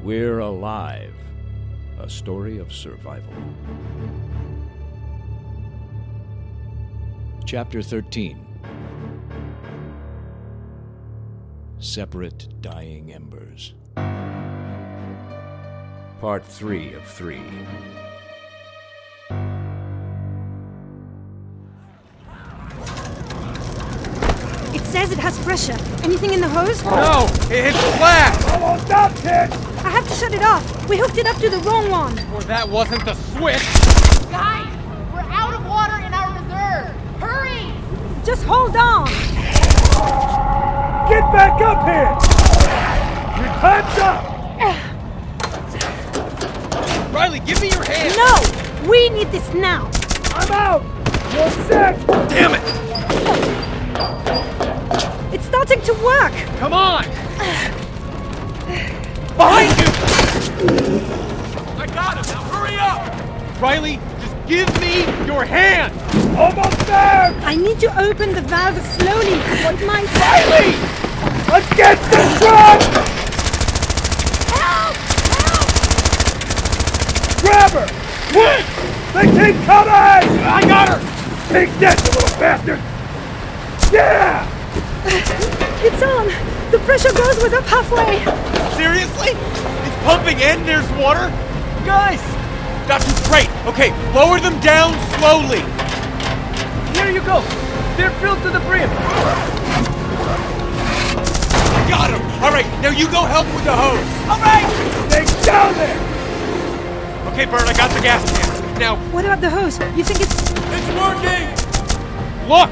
We're Alive, a story of survival. Chapter 13. Separate Dying Embers. Part 3 of 3. It says it has pressure. Anything in the hose? No! It's flat! Almost up, kid! I have to shut it off. We hooked it up to the wrong one. Or that wasn't the switch! Guys, we're out of water in our reserve. Hurry! Just hold on. Get back up here! Your time's up! Riley, give me your hand! No! We need this now. I'm out! You're set! Damn it! It's starting to work. Come on! Behind you! I got him! Now hurry up! Riley, just give me your hand! Almost there! I need to open the valve slowly. What might... Riley! Against the truck! Help! Help! Grab her! Quick! They keep coming! I got her! Take that, you little bastard! Yeah! It's on. The pressure gauge was up halfway. Seriously? It's pumping and there's water? Guys! That's great! Okay, lower them down slowly! Here you go! They're filled to the brim! Got him! Alright, now you go help with the hose! Alright! Stay down there! Okay, Bert, I got the gas can. Now, What about the hose? You think it's... it's working! Look!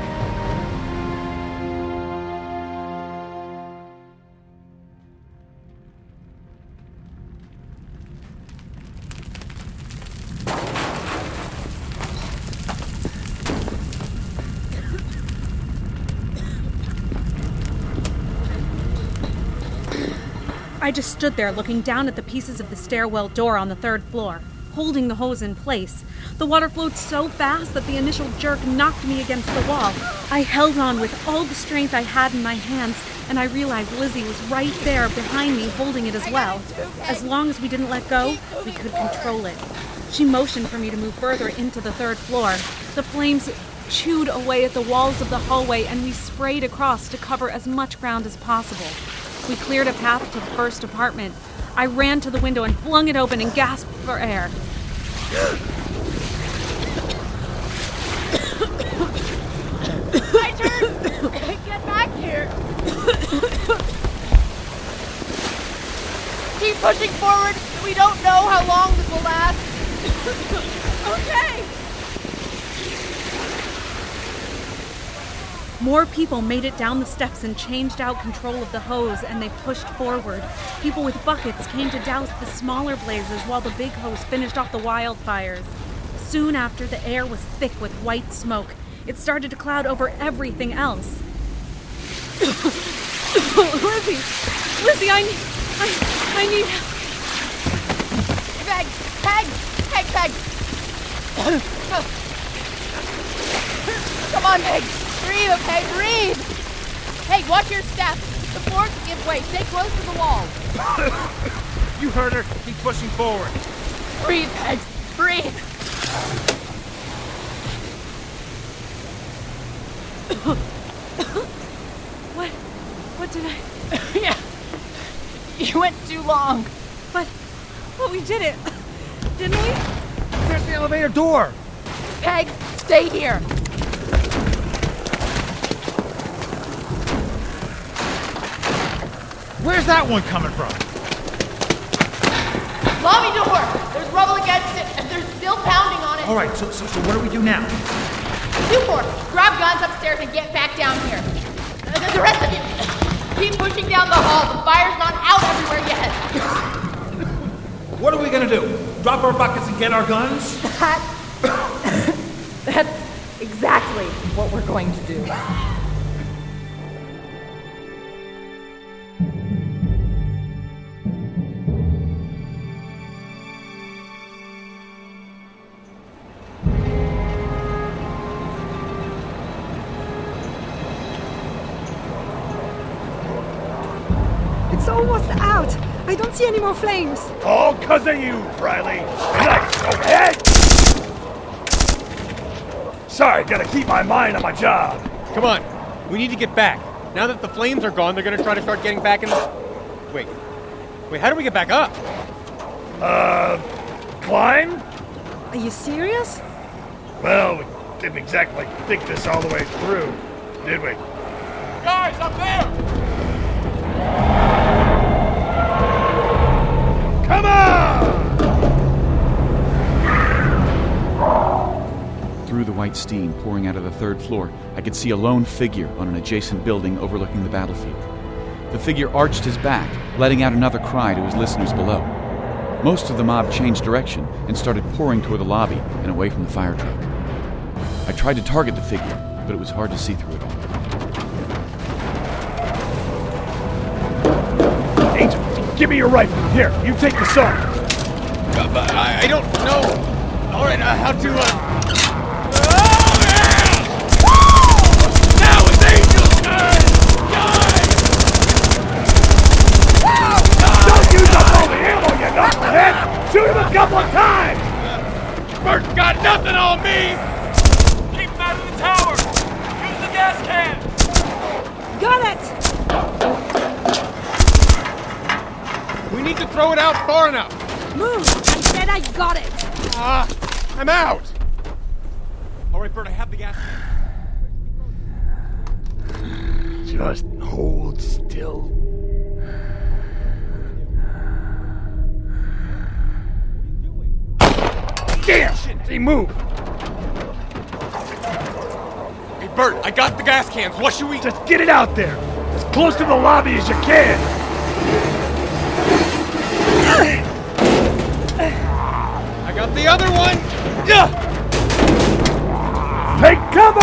I just stood there looking down at the pieces of the stairwell door on the third floor, holding the hose in place. The water flowed so fast that the initial jerk knocked me against the wall. I held on with all the strength I had in my hands, and I realized Lizzie was right there behind me holding it as well. As long as we didn't let go, we could control it. She motioned for me to move further into the third floor. The flames chewed away at the walls of the hallway, and we sprayed across to cover as much ground as possible. We cleared a path to the first apartment. I ran to the window and flung it open and gasped for air. My turn! Get back here! Keep pushing forward. We don't know how long this will last. Okay! More people made it down the steps and changed out control of the hose, and they pushed forward. People with buckets came to douse the smaller blazes while the big hose finished off the wildfires. Soon after, the air was thick with white smoke. It started to cloud over everything else. Lizzie, I need... Peg! Come on, Peg! Breathe, okay? Breathe! Hey, watch your step. The floor can give way. Stay close to the wall. You heard her. Keep pushing forward. Breathe, Peg. Breathe. What did I... Yeah. You went too long. But we did it. Didn't we? There's the elevator door. Peg, stay here. Where's that one coming from? Lobby door. There's rubble against it, and they're still pounding on it. All right, so what do we do now? Newport, grab guns upstairs and get back down here. The rest of you, keep pushing down the hall. The fire's not out everywhere yet. What are we gonna do? Drop our buckets and get our guns? That's exactly what we're going to do. It's almost out. I don't see any more flames. All 'cause of you, Riley. Nice, overhead! Sorry, gotta keep my mind on my job. Come on. We need to get back. Now that the flames are gone, they're gonna try to start getting back in the... Wait, how do we get back up? Climb? Are you serious? Well, we didn't exactly think this all the way through, did we? Guys, up there! Come on! Through the white steam pouring out of the third floor, I could see a lone figure on an adjacent building overlooking the battlefield. The figure arched his back, letting out another cry to his listeners below. Most of the mob changed direction and started pouring toward the lobby and away from the fire truck. I tried to target the figure, but it was hard to see through it all. Angel, give me your rifle. Here, you take the saw. But I don't know. All right, how to... Now it's Angel! Don't use up all the ammo, you knucklehead! Shoot him a couple of times! Bert's got nothing on me! Keep him out of the tower! Use the gas can! Got it! We need to throw it out far enough! Move! I said I got it! I'm out! All right, Bert, I have the gas can. Just hold still. Damn! He moved! Hey, Bert, I got the gas cans. What should we... Just get it out there! As close to the lobby as you can! I got the other one! Take cover!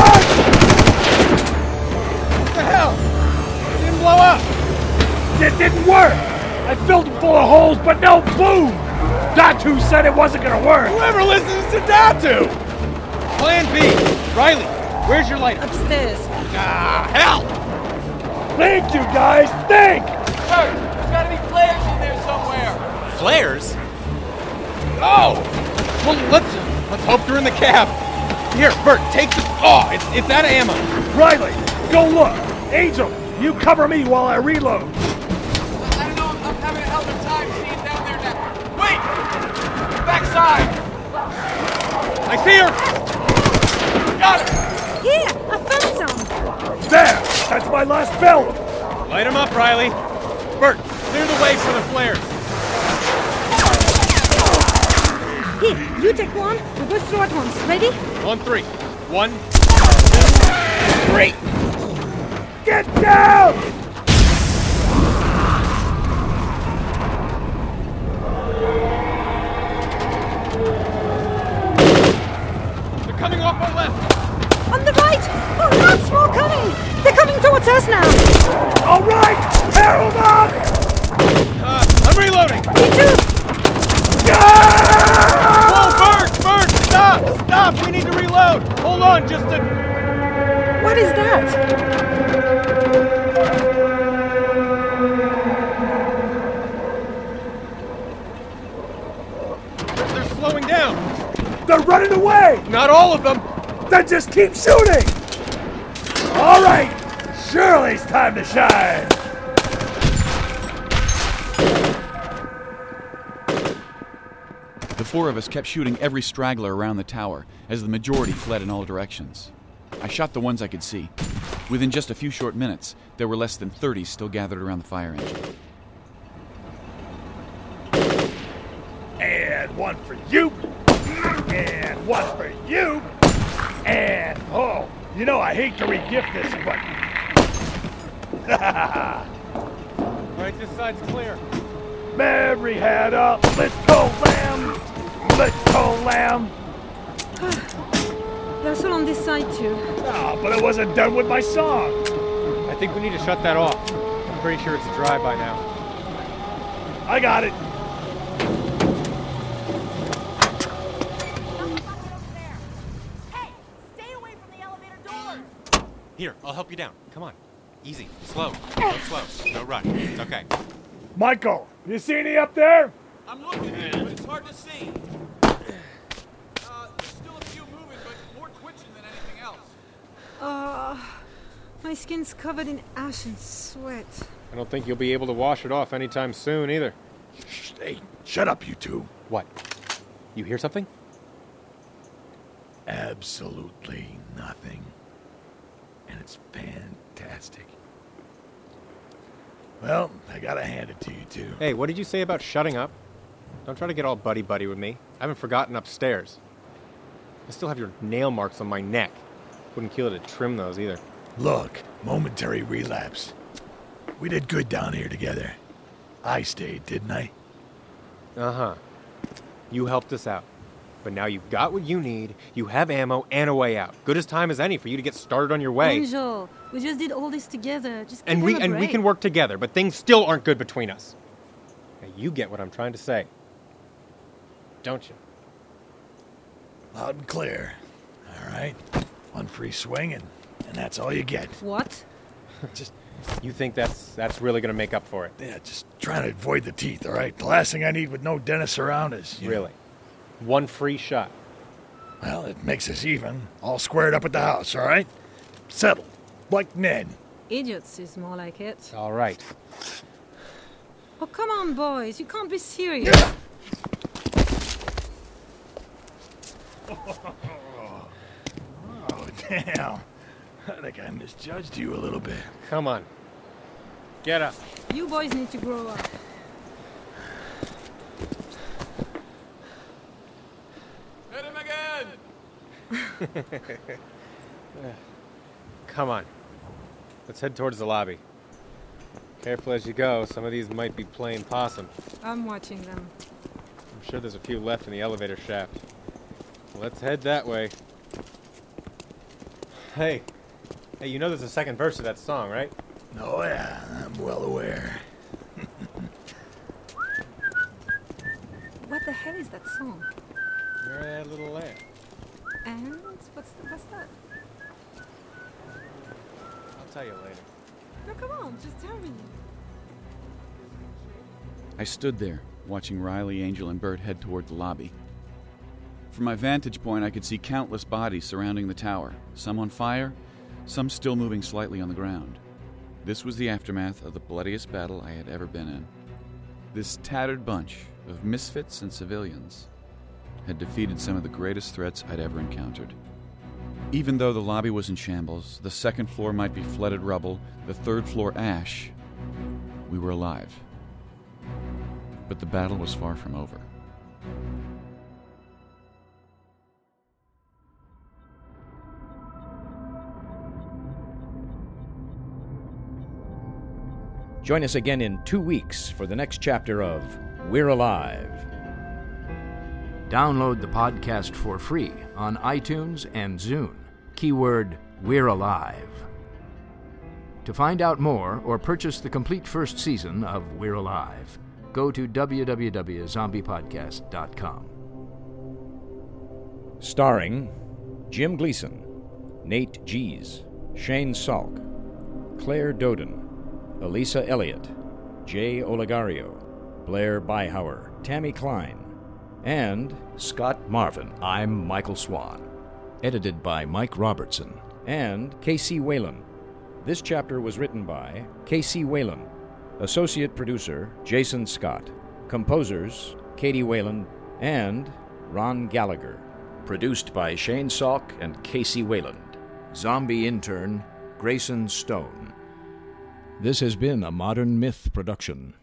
What the hell? It didn't blow up! It didn't work! I filled it full of holes, but no boom! Datu said it wasn't gonna work! Whoever listens to Datu! Plan B. Riley, where's your lighter? Upstairs. Hell! Think, you guys! Think! Bert, there's gotta be flares in there somewhere! Flares? Oh! Well, let's hope they're in the cab. Here, Bert, take the... Oh, it's out of ammo. Riley, go look! Angel, you cover me while I reload! I don't know, I'm having a hell of a time seeing down there now. Wait! Backside! I see her! Got her! Here! I found some! There! That's my last belt! Light him up, Riley. Bert, clear the way for the flares. Here, you take one. We'll go through at once. Ready? On 3. 1, 2, 3. Get down! They're coming off our left. On the right! Oh, lots more coming! They're coming towards us now! All right! Harold up! I'm reloading. Me too! Whoa, Bert! Stop! We need to reload. Hold on, just a... What is that? They're slowing down. They're running away! Not all of them. Then just keep shooting! All right! Surely it's time to shine! The four of us kept shooting every straggler around the tower as the majority fled in all directions. I shot the ones I could see. Within just a few short minutes, there were less than 30 still gathered around the fire engine. And one for you! And one for you! And, oh, you know I hate to re-gift this, but... All right, this side's clear. Every head up, let's go, lamb! Let's go, lamb! There's one on this side too. Oh, but I wasn't done with my song! I think we need to shut that off. I'm pretty sure it's a drive-by now. I got it! Hey, stay away from the elevator doors! Here, I'll help you down. Come on. Easy. Slow. Slow. No rush. It's okay. Michael, you see any up there? I'm looking at it, but it's hard to see. There's still a few moving, but more twitching than anything else. My skin's covered in ash and sweat. I don't think you'll be able to wash it off anytime soon, either. Hey, shut up, you two. What? You hear something? Absolutely nothing. And it's fantastic. Well, I gotta hand it to you two. Hey, what did you say about shutting up? Don't try to get all buddy-buddy with me. I haven't forgotten upstairs. I still have your nail marks on my neck. Wouldn't kill it to trim those, either. Look, momentary relapse. We did good down here together. I stayed, didn't I? Uh-huh. You helped us out. But now you've got what you need, you have ammo, and a way out. Good as time as any for you to get started on your way. Angel, we just did all this together. Just give And him a break. we can work together, but things still aren't good between us. Now, you get what I'm trying to say. Don't you? Loud and clear. All right. One free swing, and that's all you get. What? Just, You think that's really going to make up for it? yeah, just trying to avoid the teeth, all right? The last thing I need with no dentist around is... Really? One free shot. Well, it makes us even. All squared up at the house, all right? Settled. Like Ned. Idiots is more like it. All right. Oh, come on, boys. You can't be serious. Oh, damn. I think I misjudged you a little bit. Come on. Get up. You boys need to grow up. Hit him again! Come on. Let's head towards the lobby. Careful as you go. Some of these might be playing possum. I'm watching them. I'm sure there's a few left in the elevator shaft. Let's head that way. Hey, you know there's a second verse to that song, right? Oh, yeah, I'm well aware. What the hell is that song? You're a little lamb. And what's that? I'll tell you later. No, come on, just tell me. I stood there, watching Riley, Angel, and Bert head toward the lobby. From my vantage point, I could see countless bodies surrounding the tower, some on fire, some still moving slightly on the ground. This was the aftermath of the bloodiest battle I had ever been in. This tattered bunch of misfits and civilians had defeated some of the greatest threats I'd ever encountered. Even though the lobby was in shambles, the second floor might be flooded rubble, the third floor ash, we were alive. But the battle was far from over. Join us again in 2 weeks for the next chapter of We're Alive. Download the podcast for free on iTunes and Zune. Keyword We're Alive. To find out more or purchase the complete first season of We're Alive, go to www.zombiepodcast.com. Starring Jim Gleason, Nate Gies, Shane Salk, Claire Doden, Elisa Elliott, Jay Olegario, Blair Byhauer, Tammy Klein, and Scott Marvin. I'm Michael Swan. Edited by Mike Robertson and Casey Whalen. This chapter was written by Casey Whalen. Associate producer Jason Scott. Composers Katie Whalen and Ron Gallagher. Produced by Shane Salk and Casey Whalen. Zombie intern Grayson Stone. This has been a Modern Myth production.